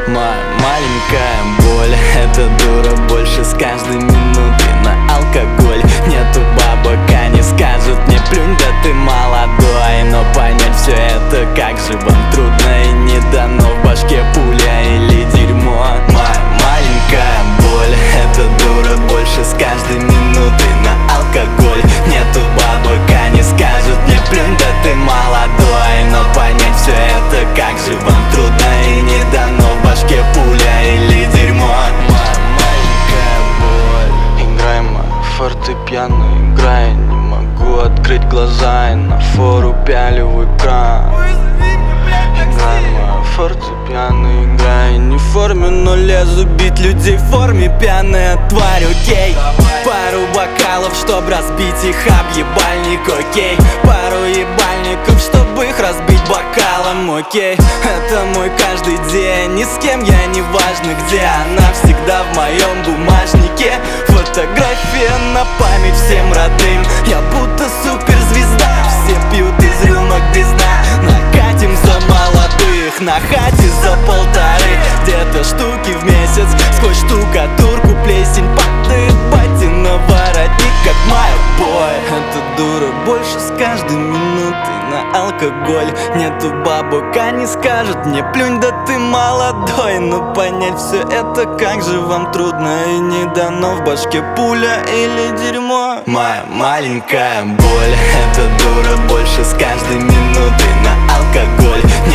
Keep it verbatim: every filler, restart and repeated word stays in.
Моя маленькая боль, эта дура больше с каждой минуты на алкоголь. Нету бабок, они скажут мне: плюнь, да ты молодой. Но понять все это как же вам трудно, и не дано в башке пуля или дерьмо. Моя маленькая боль, эта дура больше с каждой минуты на алкоголь. Нету бабок, они скажут мне: плюнь, да ты молодой. Но понять все это как же вам трудно, и не дано в башке пуля или дерьмо. Моя маленькая боль. Играй, моя фортепиано, играй. Не могу открыть глаза, и на фору пялю в экран. Играй, моя фортепиано, играй. Не в форме, но лезу бить людей в форме. Пьяная тварь, окей. Пару бокалов, чтоб разбить их об ебальник, окей. Пару ебальников, чтобы их разбить бокалом, окей. Это мой каждый день, ни с кем я не важно где. Она всегда в моем бумажнике. Фотография на память всем родным. Я будто суперзвезда. Все пьют из рюмок без дна. Накатим за молодых, на хате за полторы. Где-то штуки в месяц. Сквозь штукатурку плесень падает бати на воротник, как моя бой. Эта дура больше с каждой минутой на алкоголь. Нету бабок, они скажут мне: плюнь, да ты молодой. Но понять все это как же вам трудно, и не дано в башке пуля или дерьмо. Моя маленькая боль, эта дура больше с каждой минутой на алкоголь.